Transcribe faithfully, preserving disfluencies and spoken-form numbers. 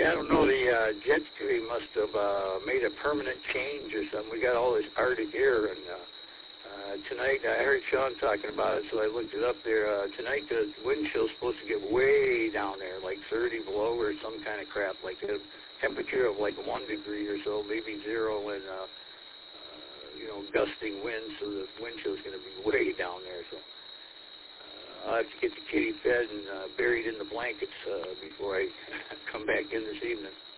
Yeah, I don't know. The uh, jet stream must have uh, made a permanent change or something. We got all this Arctic air, and uh, uh, tonight I heard Sean talking about it, so I looked it up there. Uh, tonight the wind chill's supposed to get way down there, like thirty below or some kind of crap, like a temperature of like one degree or so, maybe zero, and uh, uh, you know, gusting winds. So the wind chill's going to be way down there. So. I'll have to get the kitty fed and uh, buried in the blankets uh, before I come back in this evening.